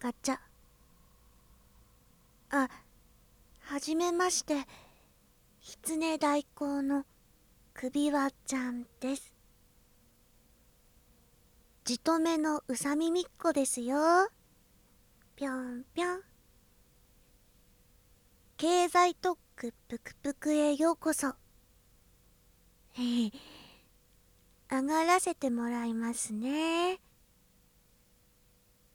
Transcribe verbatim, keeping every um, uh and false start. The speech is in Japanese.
ガチャ。あ、はじめまして。狐代行の首輪ちゃんです。じとめのうさみみっこですよ。ぴょんぴょん。経済特区ぷくぷくへようこそ。へへ、上がらせてもらいますね。